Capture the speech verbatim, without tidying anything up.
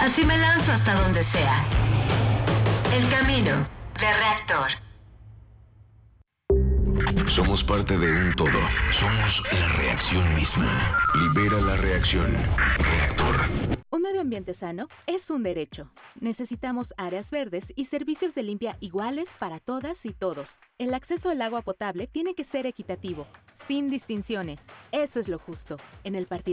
Así me lanzo hasta donde sea. El camino de Reactor. Somos parte de un todo. Somos la reacción misma. Libera la reacción. Reactor. Un medio ambiente sano es un derecho. Necesitamos áreas verdes y servicios de limpia iguales para todas y todos. El acceso al agua potable tiene que ser equitativo, sin distinciones. Eso es lo justo. En el partido